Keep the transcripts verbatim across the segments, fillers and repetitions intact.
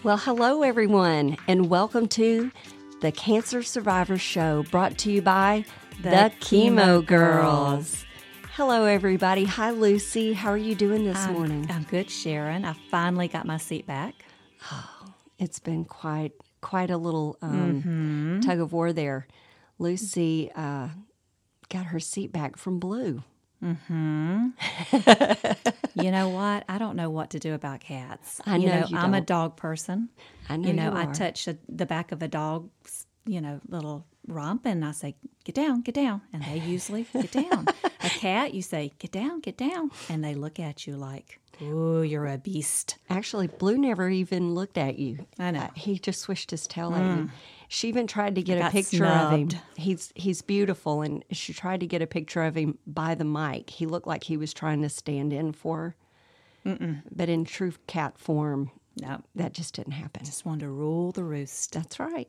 Well, hello, everyone, and welcome to the Cancer Survivor Show, brought to you by The, the Chemo, Chemo Girls. Girls. Hello, everybody. Hi, Lucy. How are you doing this I'm, morning? I'm good, Sharon. I finally got my seat back. It's been quite quite a little um, Mm-hmm. tug of war there. Lucy uh, got her seat back from Blue. Mm-hmm. You know what? I don't know what to do about cats. I you know know you I'm a don't. dog person. I know You know, you I are. touch a, the back of a dog's, you know, little rump, and I say, "Get down, get down," and they usually get down. A cat, you say, "Get down, get down," and they look at you like, "Oh, you're a beast." Actually, Blue never even looked at you. I know. Uh, he just swished his tail at you. She even tried to get a got picture of him. snubbed. He's he's beautiful, and she tried to get a picture of him by the mic. He looked like he was trying to stand in for her. Mm-mm. But in true cat form, No, that just didn't happen. just wanted to rule the roost. That's right.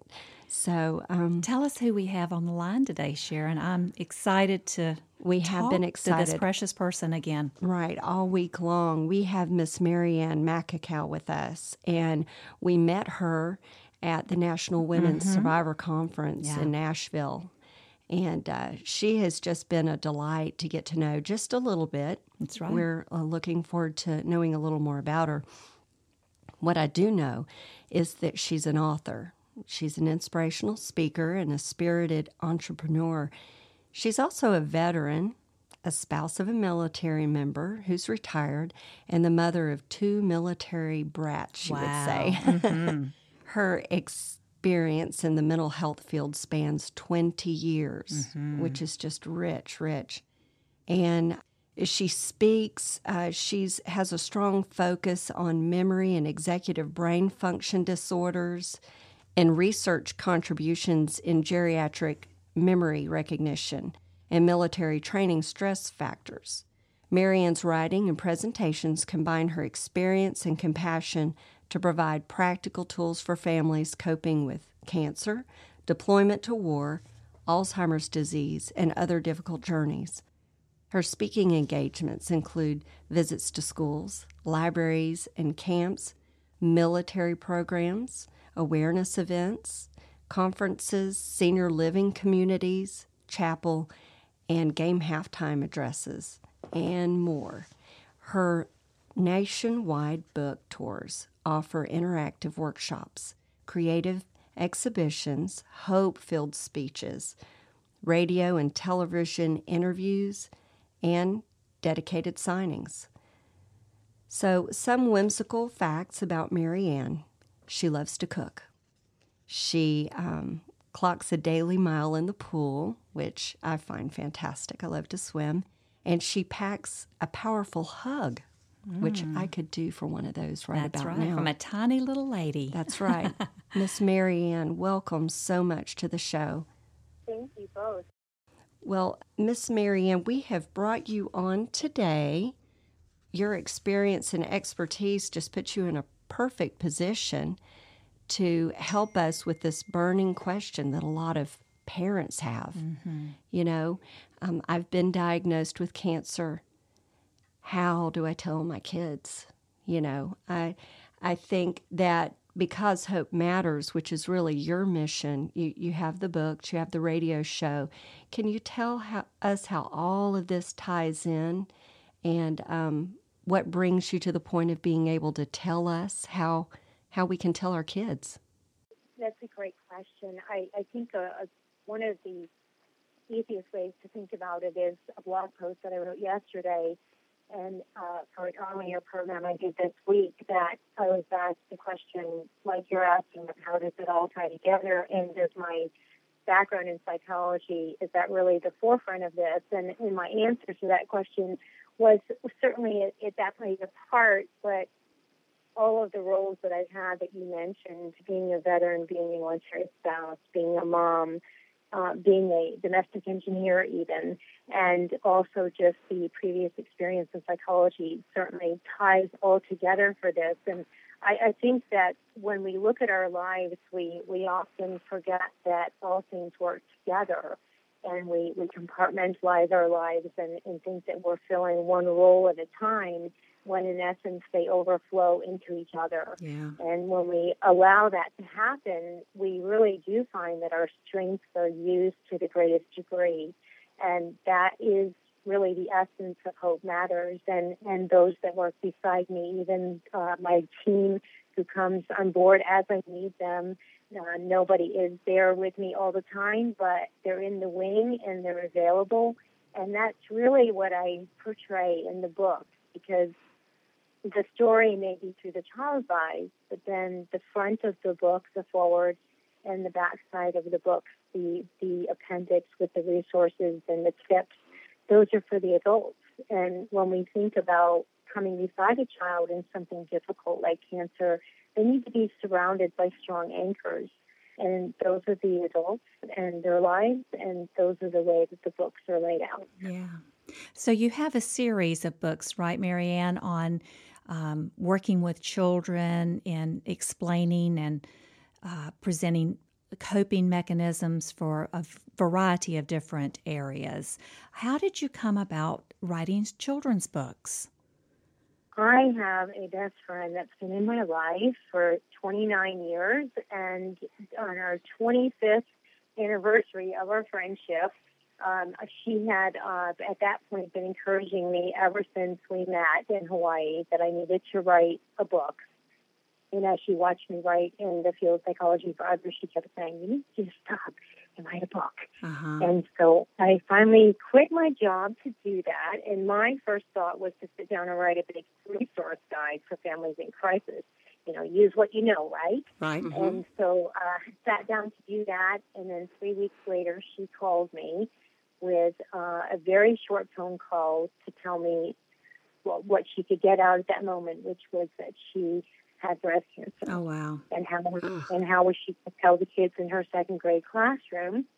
So um, Tell us who we have on the line today, Sharon. I'm excited to We have talk been to excited. this precious person again. Right, all week long, we have Miss Marianne McAcow with us, and we met her at the National Women's Survivor Conference Yeah. in Nashville, and uh, she has just been a delight to get to know just a little bit. That's right. We're uh, looking forward to knowing a little more about her. What I do know is that she's an author. She's an inspirational speaker and a spirited entrepreneur. She's also a veteran, a spouse of a military member who's retired, and the mother of two military brats, she Wow. would say. Her experience in the mental health field spans twenty years, which is just rich, rich. And she speaks, uh, she's has a strong focus on memory and executive brain function disorders and research contributions in geriatric memory recognition and military training stress factors. Marianne's writing and presentations combine her experience and compassion to provide practical tools for families coping with cancer, deployment to war, Alzheimer's disease, and other difficult journeys. Her speaking engagements include visits to schools, libraries and camps, military programs, awareness events, conferences, senior living communities, chapel, and game halftime addresses, and more. Her nationwide book tours offer interactive workshops, creative exhibitions, hope-filled speeches, radio and television interviews, and dedicated signings. So, some whimsical facts about Marianne. She loves to cook. She um, clocks a daily mile in the pool, which I find fantastic. I love to swim. And she packs a powerful hug, which I could do for one of those right That's about right. now. From a tiny little lady. That's right. Miss Marianne, welcome so much to the show. Thank you both. Well, Miss Marianne, we have brought you on today. Your experience and expertise just puts you in a perfect position to help us with this burning question that a lot of parents have. Mm-hmm. You know, um, I've been diagnosed with cancer. How do I tell my kids? You know, I, I think that because Hope Matters, which is really your mission, you, you have the books, you have the radio show. Can you tell how, us how all of this ties in and um, what brings you to the point of being able to tell us how how we can tell our kids? That's a great question. I, I think a, a, one of the easiest ways to think about it is a blog post that I wrote yesterday and uh, for an earlier program I did this week, that I was asked the question, like you're asking, how does it all tie together, and does my background in psychology, is that really the forefront of this? And, and my answer to that question was certainly it, it that plays a part, but all of the roles that I've had that you mentioned, being a veteran, being a military spouse, being a mom, uh, being a domestic engineer even, and also just the previous experience in psychology certainly ties all together for this. And I, I think that when we look at our lives, we, we often forget that all things work together, and we, we compartmentalize our lives and, and think that we're filling one role at a time. when in essence they overflow into each other. Yeah. And when we allow that to happen, we really do find that our strengths are used to the greatest degree. And that is really the essence of Hope Matters. And, and those that work beside me, even uh, my team who comes on board as I need them, uh, nobody is there with me all the time, but they're in the wing and they're available. And that's really what I portray in the book, because the story may be through the child's eyes, but then the front of the book, the forward, and the back side of the book, the, the appendix with the resources and the tips, those are for the adults. And when we think about coming beside a child in something difficult like cancer, they need to be surrounded by strong anchors. And those are the adults and their lives, and those are the way that the books are laid out. Yeah. So you have a series of books, right, Marianne, on um, working with children and explaining and uh, presenting coping mechanisms for a variety of different areas. How did you come about writing children's books? I have a best friend that's been in my life for twenty-nine years, and on our twenty-fifth anniversary of our friendship, um, she had uh, at that point been encouraging me ever since we met in Hawaii that I needed to write a book. And as she watched me write in the field of psychology for others, she kept saying, "You need to stop and write a book." Uh-huh. And so I finally quit my job to do that. And my first thought was to sit down and write a big resource guide for families in crisis. You know, use what you know, right? Right. Mm-hmm. And so I uh, sat down to do that. And then three weeks later, she called me with uh, a very short phone call to tell me well, what she could get out at that moment, which was that she had breast cancer. Oh, wow. And how and how was she to tell the kids in her second grade classroom?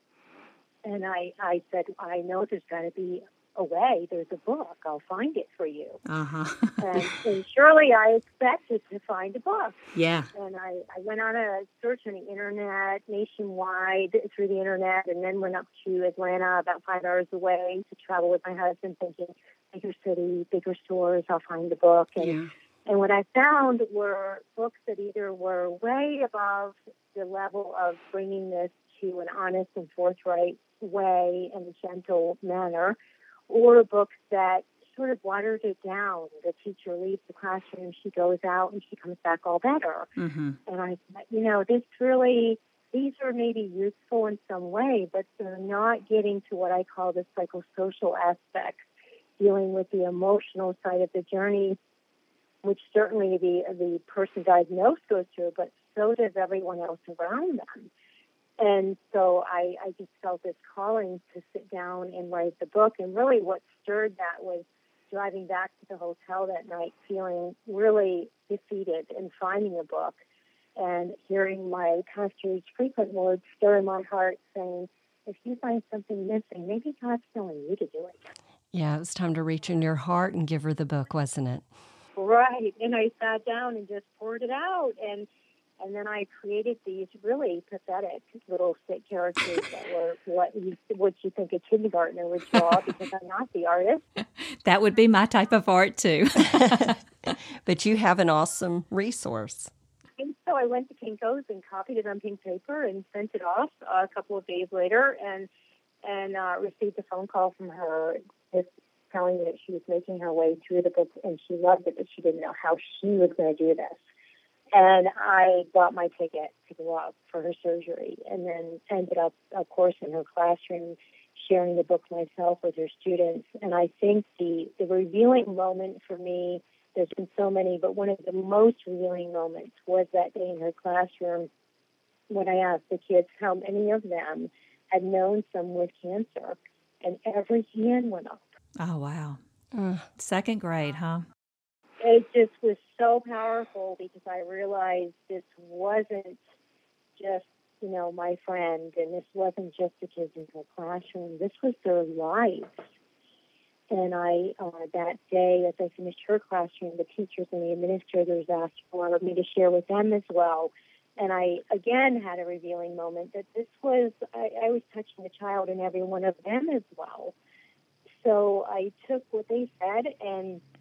And I, I said, I know there's got to be a way. There's a book. I'll find it for you. Uh-huh. and, and surely I expected to find a book. Yeah. And I, I went on a search on the internet, nationwide, through the internet, and then went up to Atlanta, about five hours away, to travel with my husband, thinking, bigger city, bigger stores, I'll find the book. And Yeah. And what I found were books that either were way above the level of bringing this to an honest and forthright way in a gentle manner, or books that sort of watered it down. The teacher leaves the classroom, she goes out, and she comes back all better. Mm-hmm. And I thought, you know, this really, these are maybe useful in some way, but they're not getting to what I call the psychosocial aspects, dealing with the emotional side of the journey, which certainly the the person diagnosed goes through, but so does everyone else around them. And so I, I just felt this calling to sit down and write the book. And really what stirred that was driving back to the hotel that night, feeling really defeated and finding a book and hearing my pastor's frequent words stir in my heart saying, if you find something missing, maybe God's telling you to do it. Yeah, it was time to reach in your heart and give her the book, wasn't it? Right. And I sat down and just poured it out. And and then I created these really pathetic little sick characters that were what you, what you think a kindergartner would draw, because I'm not the artist. That would be my type of art, too. But you have an awesome resource. And so I went to Kinko's and copied it on pink paper and sent it off uh, a couple of days later, and and uh, received a phone call from her just telling me that she was making her way through the book and she loved it, but she didn't know how she was going to do this. And I bought my ticket to go up for her surgery, and then ended up, of course, in her classroom sharing the book myself with her students. And I think the, the revealing moment for me, there's been so many, but one of the most revealing moments was that day in her classroom when I asked the kids how many of them had known someone with cancer, and every hand went up. Oh, wow. Uh, Second grade, huh? It just was so powerful because I realized this wasn't just, you know, my friend, and this wasn't just the kids in the classroom. This was their lives. And I, uh, that day, as I finished her classroom, the teachers and the administrators asked for me to share with them as well. And I, again, had a revealing moment that this was, I, I was touching the child in every one of them as well. So I took what they said and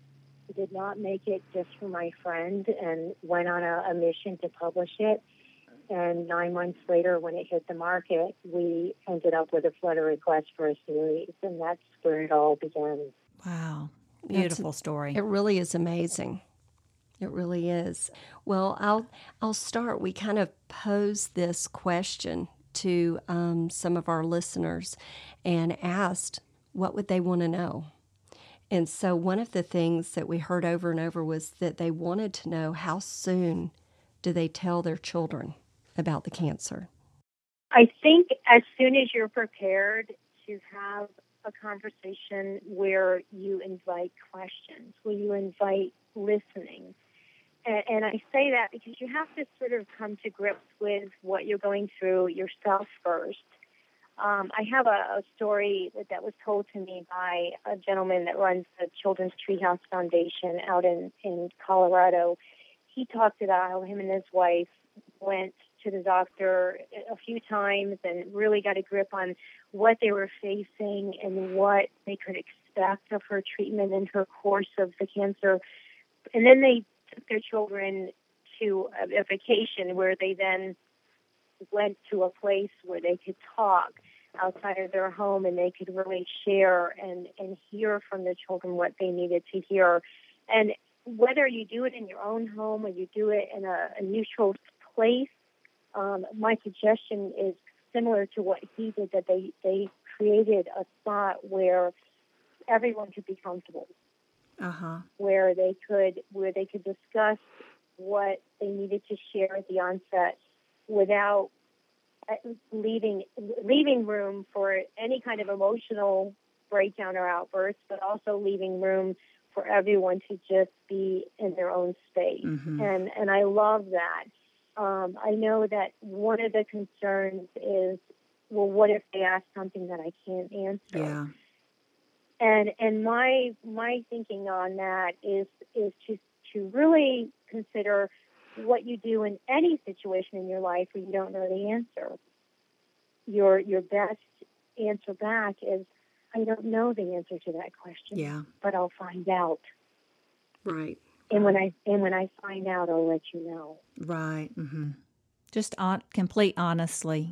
did not make it just for my friend and went on a, a mission to publish it. And nine months later, when it hit the market, we ended up with a Flutter request for a series, and that's where it all began. Wow. Beautiful That's, story. It really is amazing. It really is. Well, I'll I'll start. We kind of posed this question to um, some of our listeners and asked what would they want to know. And so one of the things that we heard over and over was that they wanted to know, how soon do they tell their children about the cancer? I think as soon as you're prepared to have a conversation where you invite questions, where you invite listening. And, and I say that because you have to sort of come to grips with what you're going through yourself first. Um, I have a, a story that, that was told to me by a gentleman that runs the Children's Treehouse Foundation out in, in Colorado. He talked about how him and his wife went to the doctor a few times and really got a grip on what they were facing and what they could expect of her treatment and her course of the cancer. And then they took their children to a, a vacation where they then went to a place where they could talk outside of their home and they could really share and, and hear from the children what they needed to hear. And whether you do it in your own home or you do it in a, a neutral place, um, my suggestion is similar to what he did, that they, they created a spot where everyone could be comfortable, Uh-huh. where they could where they could discuss what they needed to share at the onset without leaving leaving room for any kind of emotional breakdown or outburst, but also leaving room for everyone to just be in their own space. Mm-hmm. And and I love that. Um, I know that one of the concerns is, well, what if they ask something that I can't answer? Yeah. And and my my thinking on that is is to to really consider what you do in any situation in your life where you don't know the answer. Your your best answer back is, I don't know the answer to that question, Yeah. but I'll find out. Right. And when I and when I find out, I'll let you know. Right. Mm-hmm. Just on, complete honestly.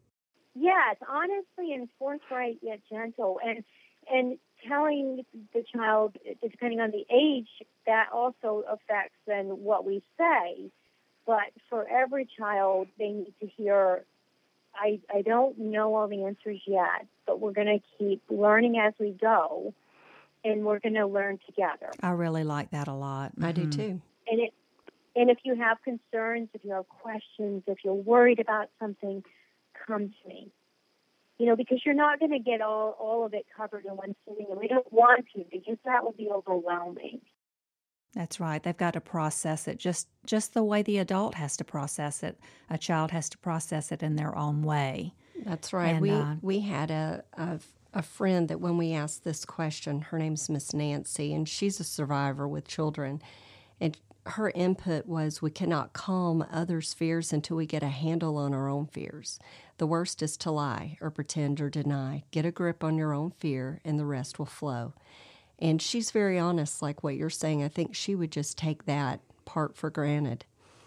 Yes, honestly and forthright yet gentle, and and telling the child, depending on the age, that also affects then what we say. But for every child, they need to hear, I, I don't know all the answers yet, but we're going to keep learning as we go, and we're going to learn together. I really like that a lot. I do Mhm. too. And it, and if you have concerns, if you have questions, if you're worried about something, come to me. You know, because you're not going to get all, all of it covered in one sitting, and we don't want to, because that would be overwhelming. That's right. They've got to process it just just the way the adult has to process it. A child has to process it in their own way. That's right. And, we uh, we had a, a a friend that when we asked this question, her name's Miss Nancy, and she's a survivor with children, and her input was, we cannot calm others' fears until we get a handle on our own fears. The worst is to lie or pretend or deny. Get a grip on your own fear, and the rest will flow. And she's very honest, like what you're saying. I think she would just take that part for granted.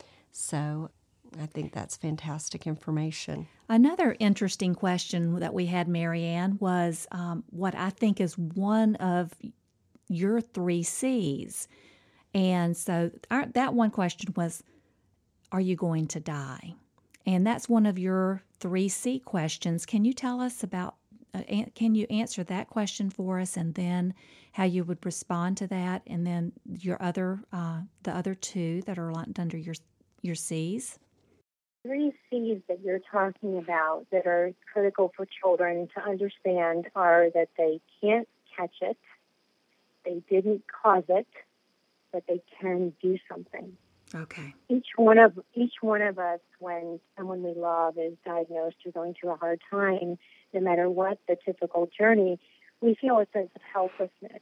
So I think that's fantastic information. Another interesting question that we had, Marianne, was um, what I think is one of your three C's. And so our, that one question was, are you going to die? And that's one of your three C questions. Can you tell us about, uh, an- can you answer that question for us, and then how you would respond to that, and then your other, uh, the other two that are linked under your your C's? Three C's that you're talking about that are critical for children to understand are that they can't catch it, they didn't cause it, but they can do something. Okay. Each one of each one of us, when someone we love is diagnosed or going through a hard time, no matter what the typical journey, we feel a sense of helplessness.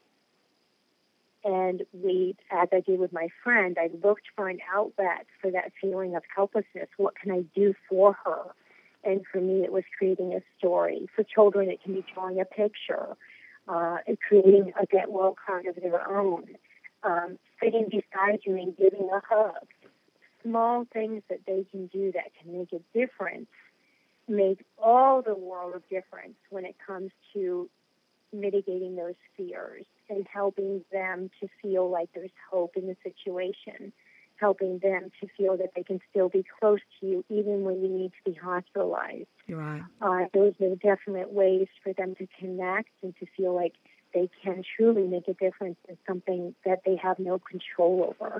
And we, as I did with my friend, I looked for an outlet for that feeling of helplessness. What can I do for her? And for me, it was creating a story. For children, it can be drawing a picture, uh, and creating a get well card of their own. um, sitting beside you and giving a hug. Small things that they can do that can make a difference make all the world of difference when it comes to mitigating those fears and helping them to feel like there's hope in the situation, helping them to feel that they can still be close to you even when you need to be hospitalized. You're right. Uh, those are definite ways for them to connect and to feel like they can truly make a difference in something that they have no control over.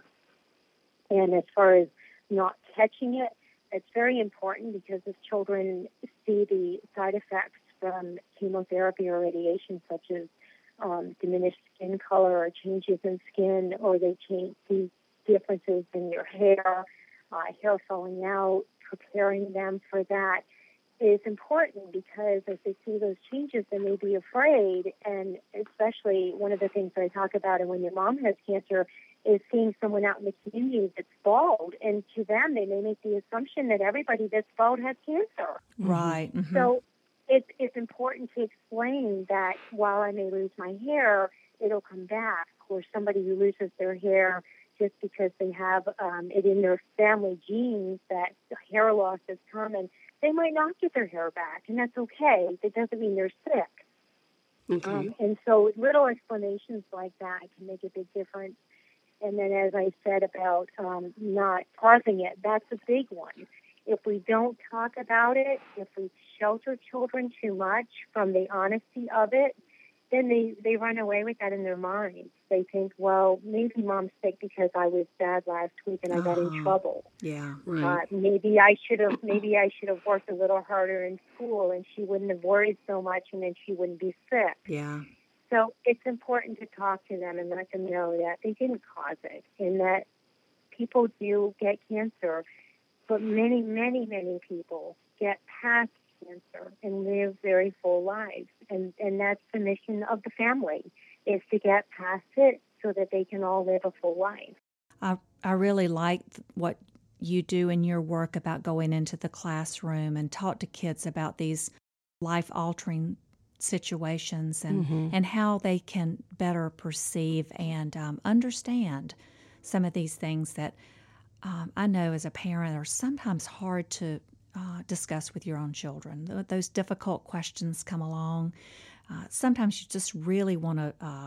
And as far as not catching it, it's very important because if children see the side effects from chemotherapy or radiation, such as um, diminished skin color or changes in skin, or they change see differences in your hair, uh, hair falling out, preparing them for that is important because as they see those changes, they may be afraid. And especially one of the things that I talk about, and when your mom has cancer, is seeing someone out in the community that's bald. And to them, they may make the assumption that everybody that's bald has cancer. Right. Mm-hmm. So it's, it's important to explain that while I may lose my hair, it'll come back. Or somebody who loses their hair just because they have um, it in their family genes that hair loss is common, they might not get their hair back, and that's okay. That doesn't mean they're sick. Okay. Um, and so little explanations like that can make a big difference. And then, as I said about um, not pausing it, that's a big one. If we don't talk about it, if we shelter children too much from the honesty of it, then they, they run away with that in their minds. They think, well, maybe mom's sick because I was bad last week and I got in Uh-huh. trouble. Yeah. Right. Uh, maybe I should have maybe I should have worked a little harder in school and she wouldn't have worried so much and then she wouldn't be sick. Yeah. So it's important to talk to them and let them know that they didn't cause it and that people do get cancer, but many, many, many people get past cancer and live very full lives. And, and that's the mission of the family, is to get past it so that they can all live a full life. I, I really like what you do in your work about going into the classroom and talk to kids about these life-altering situations and, Mm-hmm. and how they can better perceive and um, understand some of these things that um, I know as a parent are sometimes hard to uh, discuss with your own children. Th- Those difficult questions come along. Uh, sometimes you just really want to uh,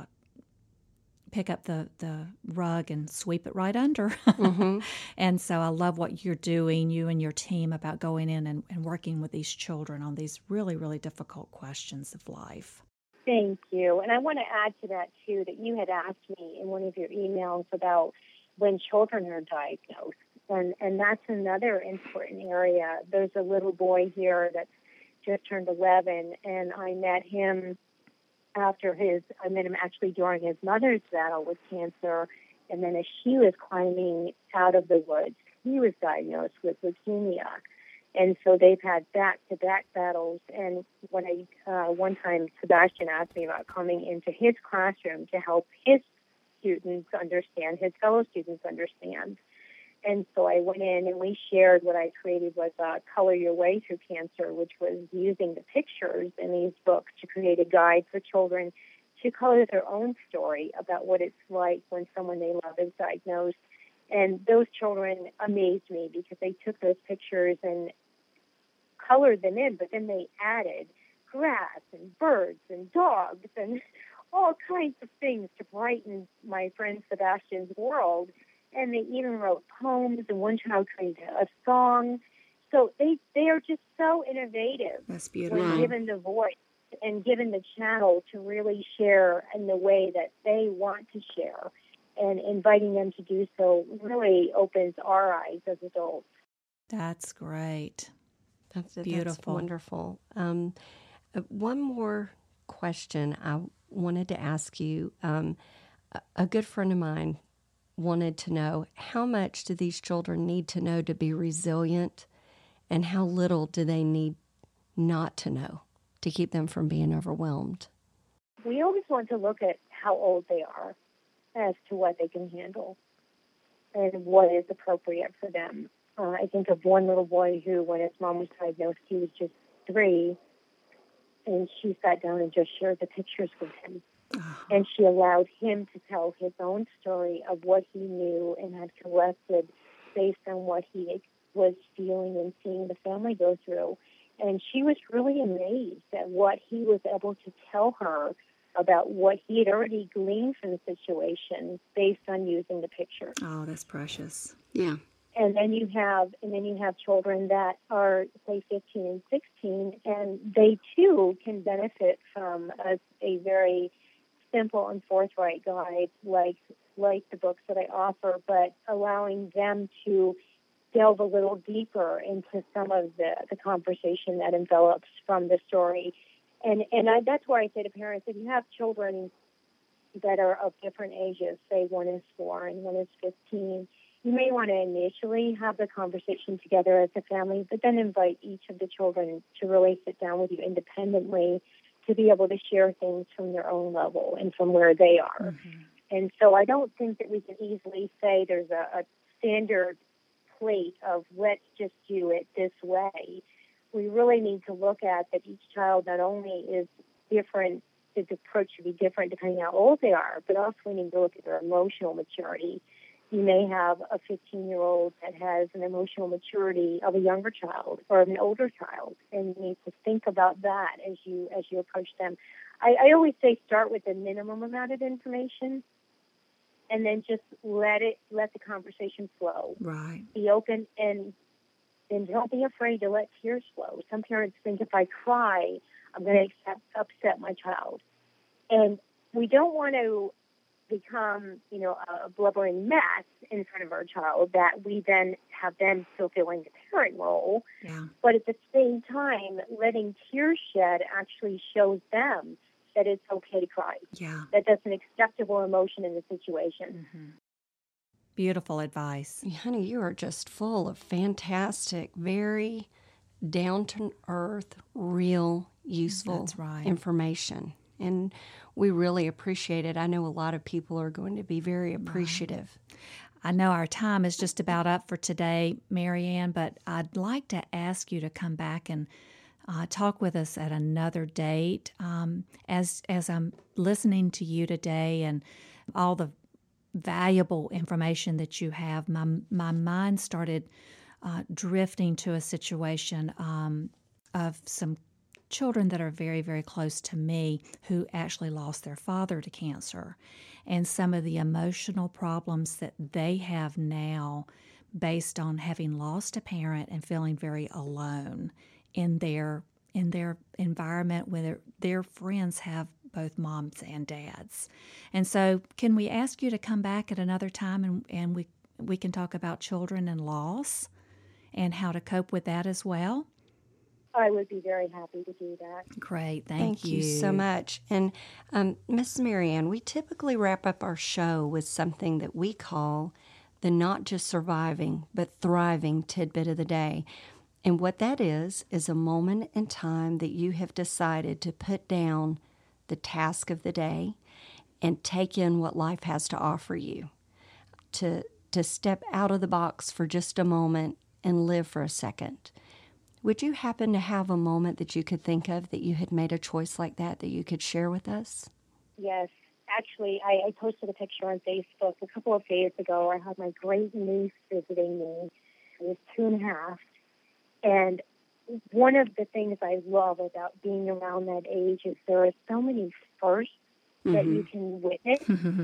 pick up the, the rug and sweep it right under. Mm-hmm. And so I love what you're doing, you and your team, about going in and, and working with these children on these really, really difficult questions of life. Thank you. And I want to add to that, too, that you had asked me in one of your emails about when children are diagnosed. And, and that's another important area. There's a little boy here that's just turned eleven, and I met him after his, I met him actually during his mother's battle with cancer. And then as she was climbing out of the woods, he was diagnosed with leukemia. And so they've had back-to-back battles. And when I, uh, one time Sebastian asked me about coming into his classroom to help his students understand, his fellow students understand. And so I went in and we shared what I created was uh, Color Your Way Through Cancer, which was using the pictures in these books to create a guide for children to color their own story about what it's like when someone they love is diagnosed. And those children amazed me because they took those pictures and colored them in, but then they added grass and birds and dogs and all kinds of things to brighten my friend Sebastian's world. And they even wrote poems, and one child created a song. So they, they are just so innovative That's beautiful. when given the voice and given the channel to really share in the way that they want to share. And inviting them to do so really opens our eyes as adults. That's great. That's, that's Beautiful. wonderful. Um, uh, one more question I wanted to ask you. Um, a, a good friend of mine wanted to know, how much do these children need to know to be resilient, and how little do they need not to know to keep them from being overwhelmed? We always want to look at how old they are as to what they can handle and what is appropriate for them. Uh, I think of one little boy who, when his mom was diagnosed, he was just three, and she sat down and just shared the pictures with him. Oh, and she allowed him to tell his own story of what he knew and had collected based on what he was feeling and seeing the family go through. And she was really amazed at what he was able to tell her about what he had already gleaned from the situation based on using the picture. Oh, that's precious. Yeah. And then you have, and then you have children that are, say, fifteen and sixteen, and they too can benefit from a, a very simple and forthright guide, like like the books that I offer, but allowing them to delve a little deeper into some of the, the conversation that envelops from the story. And and I, that's why I say to parents, if you have children that are of different ages, say one is four and one is fifteen, you may want to initially have the conversation together as a family, but then invite each of the children to really sit down with you independently to be able to share things from their own level and from where they are. Mm-hmm. And so I don't think that we can easily say there's a, a standard plate of let's just do it this way. We really need to look at that each child not only is different, its approach should be different depending on how old they are, but also we need to look at their emotional maturity. You may have a fifteen-year-old that has an emotional maturity of a younger child or of an older child, and you need to think about that as you as you approach them. I, I always say start with the minimum amount of information, and then just let it let the conversation flow. Right. Be open and and don't be afraid to let tears flow. Some parents think if I cry, I'm going to upset my child, and we don't want to become, you know, a blubbering mess in front of our child that we then have them fulfilling the parent role. Yeah. But at the same time, letting tears shed actually shows them that it's okay to cry. Yeah. That that's an acceptable emotion in the situation. Mm-hmm. Beautiful advice. Honey, you are just full of fantastic, very down-to-earth, real, useful That's right. information. And we really appreciate it. I know a lot of people are going to be very appreciative. I know our time is just about up for today, Marianne, but I'd like to ask you to come back and uh, talk with us at another date. Um, as as I'm listening to you today and all the valuable information that you have, my my mind started uh, drifting to a situation um, of some children that are very, very close to me who actually lost their father to cancer, and some of the emotional problems that they have now based on having lost a parent and feeling very alone in their in their environment where their, their friends have both moms and dads. And so can we ask you to come back at another time and, and we we can talk about children and loss and how to cope with that as well? I would be very happy to do that. Great, thank, Thank you. you so much. And um, Miss Marianne, we typically wrap up our show with something that we call the not just surviving, but thriving tidbit of the day. And what that is, is a moment in time that you have decided to put down the task of the day and take in what life has to offer you. To, to step out of the box for just a moment and live for a second. Would you happen to have a moment that you could think of that you had made a choice like that that you could share with us? Yes. Actually, I, I posted a picture on Facebook a couple of days ago. I had my great niece visiting me. She was two and a half. And one of the things I love about being around that age is there are so many firsts mm-hmm. that you can witness.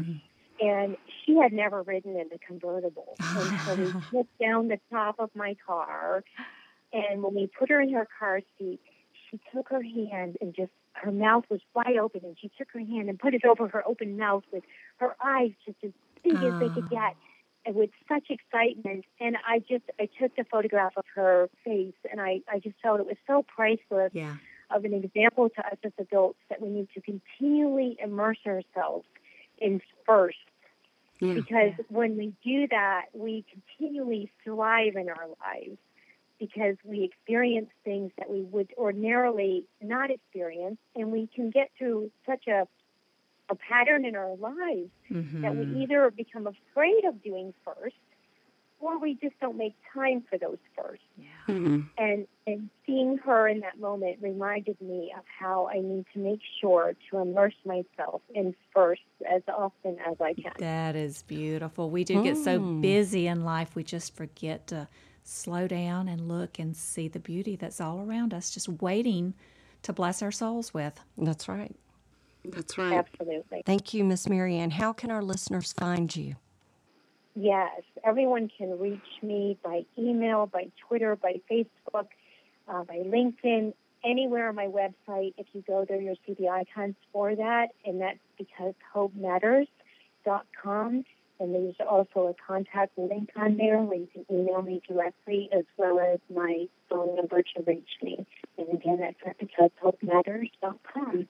And she had never ridden in a convertible. And so we slipped down the top of my car. And when we put her in her car seat, she took her hand and just, her mouth was wide open, and she took her hand and put it over her open mouth with her eyes just as big oh. as they could get, and with such excitement. And I just, I took the photograph of her face, and I, I just felt it was so priceless yeah. of an example to us as adults that we need to continually immerse ourselves in first. Yeah. Because yeah. when we do that, we continually thrive in our lives. Because we experience things that we would ordinarily not experience, and we can get through such a a pattern in our lives mm-hmm. that we either become afraid of doing first, or we just don't make time for those firsts. Yeah. Mm-hmm. And and seeing her in that moment reminded me of how I need to make sure to immerse myself in firsts as often as I can. That is beautiful. We do get so Mm. busy in life, we just forget to slow down and look and see the beauty that's all around us, just waiting to bless our souls with. That's right. That's right. Absolutely. Thank you, Miss Marianne. How can our listeners find you? Yes, everyone can reach me by email, by Twitter, by Facebook, uh, by LinkedIn, anywhere on my website. If you go there, you'll see the icons for that, and that's because hope matters dot com. And there's also a contact link on there where you can email me directly, as well as my phone number to reach me. And again, that's at because hope matters dot com.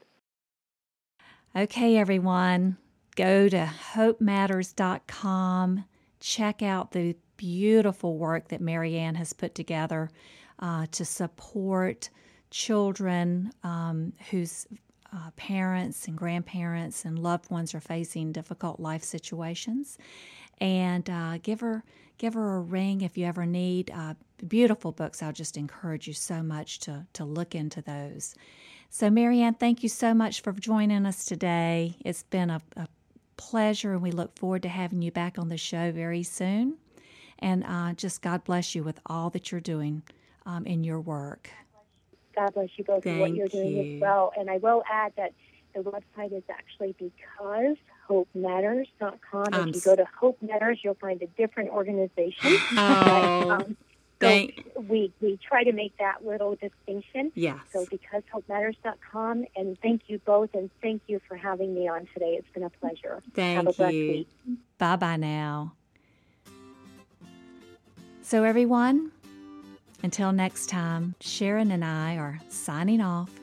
Okay, everyone, go to hope matters dot com. Check out the beautiful work that Marianne has put together uh, to support children um, whose uh, parents and grandparents and loved ones are facing difficult life situations. And uh, give her give her a ring if you ever need uh, beautiful books. I'll just encourage you so much to to look into those. So, Marianne, thank you so much for joining us today. It's been a, a pleasure, and we look forward to having you back on the show very soon. And uh, just God bless you with all that you're doing um, in your work. God bless you both for what Thank you're doing you. as well. And I will add that the website is actually because hope matters dot com. Um, if you go to Hope Matters, you'll find a different organization. Oh, But, um, so thank- we, we try to make that little distinction. yes. So because hope matters dot com, and thank you both, and thank you for having me on today. It's been a pleasure. Thank Have a blessed you. week. Bye-bye now. So, everyone, until next time, Sharon and I are signing off.